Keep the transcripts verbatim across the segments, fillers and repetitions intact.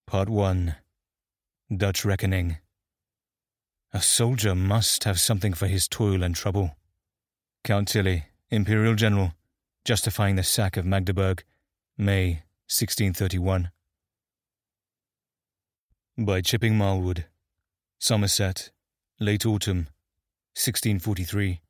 Part one. Dutch Reckoning. A soldier must have something for his toil and trouble. Count Tilly, Imperial General, justifying the sack of Magdeburg, May sixteen thirty-one. By Chipping Marlwood, Somerset, late autumn, sixteen forty-three.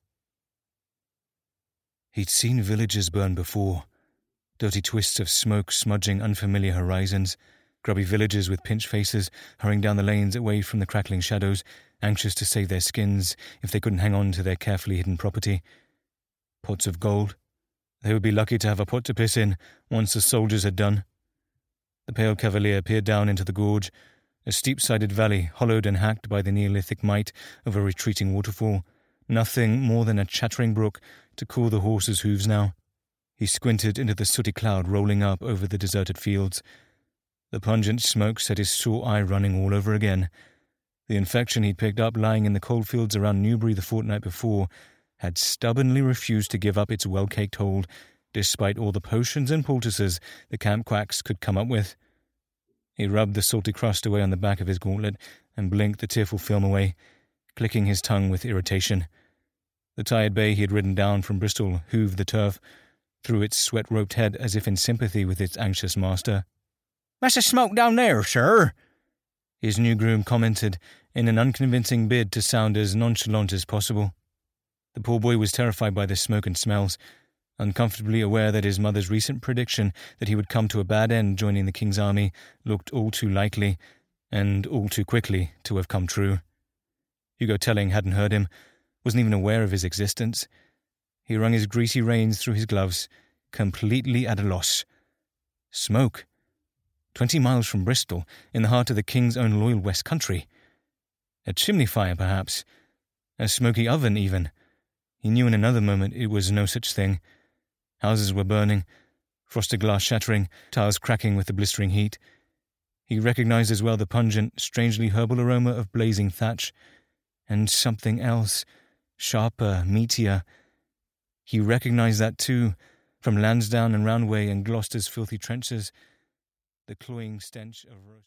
He'd seen villages burn before, dirty twists of smoke smudging unfamiliar horizons, grubby villagers with pinched faces hurrying down the lanes away from the crackling shadows, anxious to save their skins if they couldn't hang on to their carefully hidden property. Pots of gold. They would be lucky to have a pot to piss in once the soldiers had done. The pale cavalier peered down into the gorge, a steep-sided valley hollowed and hacked by the Neolithic might of a retreating waterfall, nothing more than a chattering brook to cool the horses' hooves now. He squinted into the sooty cloud rolling up over the deserted fields. The pungent smoke set his sore eye running all over again. The infection he'd picked up lying in the coalfields around Newbury the fortnight before had stubbornly refused to give up its well-caked hold, despite all the potions and poultices the camp quacks could come up with. He rubbed the salty crust away on the back of his gauntlet and blinked the tearful film away, clicking his tongue with irritation. The tired bay he had ridden down from Bristol hooved the turf, threw its sweat-roped head as if in sympathy with its anxious master. "That's a smoke down there, sir," his new groom commented in an unconvincing bid to sound as nonchalant as possible. The poor boy was terrified by the smoke and smells, uncomfortably aware that his mother's recent prediction that he would come to a bad end joining the king's army looked all too likely, and all too quickly, to have come true. Hugo Telling hadn't heard him, wasn't even aware of his existence. He wrung his greasy reins through his gloves, completely at a loss. Smoke? Twenty miles from Bristol, in the heart of the king's own loyal West Country. A chimney fire, perhaps. A smoky oven, even. He knew in another moment it was no such thing. Houses were burning, frosted glass shattering, tiles cracking with the blistering heat. He recognized as well the pungent, strangely herbal aroma of blazing thatch. And something else, sharper, meatier. He recognized that too, from Lansdowne and Roundway and Gloucester's filthy trenches. The cloying stench of roast...